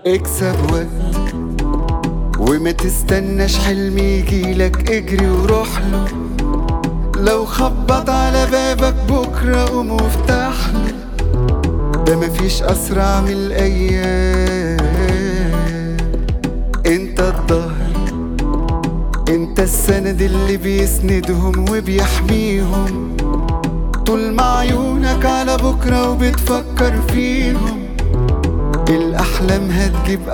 اكسب وقت وما تستناش حلم يجيلك، اجري وروح له. لو خبط على بابك بكرة قوم وافتح له، ده مفيش أسرع من الأيام. انت الظهر، انت السند اللي بيسندهم وبيحميهم، طول ما عيونك على بكرة وبتفكر فيهم. الأحلام هتجيب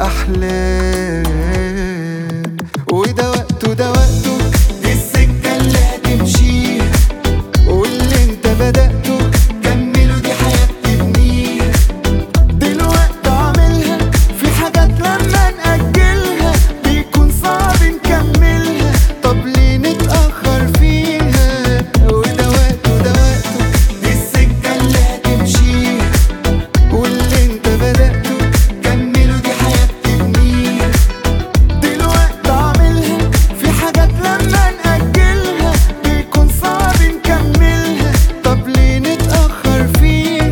أحلام، وده وقته ده وقته، دي السكة اللي هتمشيها، واللي انت بدأته كمله، دي حياة تبنيها. دلوقتي اعملها، في حاجات لما نأجلها بيكون صعب نكملها، طب ليه نتأخر فيها؟ وده وقته ده وقته، دي السكة اللي هتمشيها، واللي انت بدأته كمله، دي حياة تبنيها. دلوقتي اعملها، في حاجات لما نأجلها بيكون صعب نكملها، طب ليه نتأخر فيها؟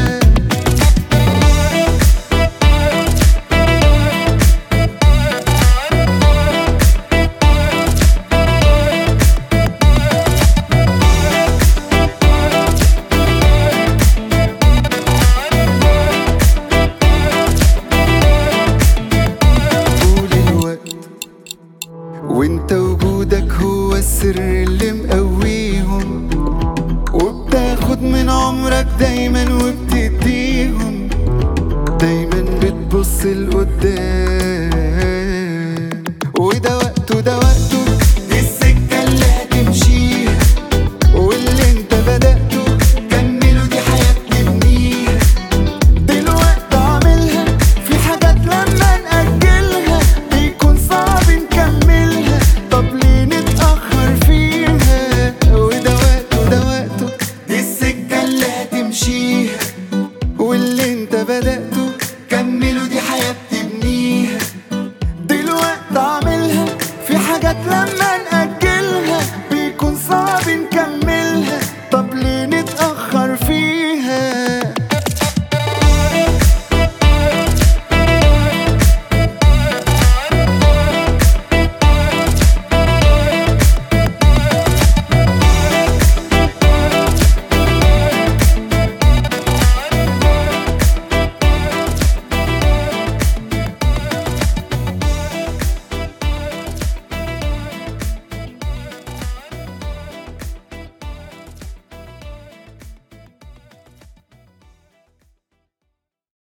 طول الوقت وانت وجودك هو السر اللي مقويهم، وبتاخد من عمرك دايما وبتديهم، دايما بتبص لقدام.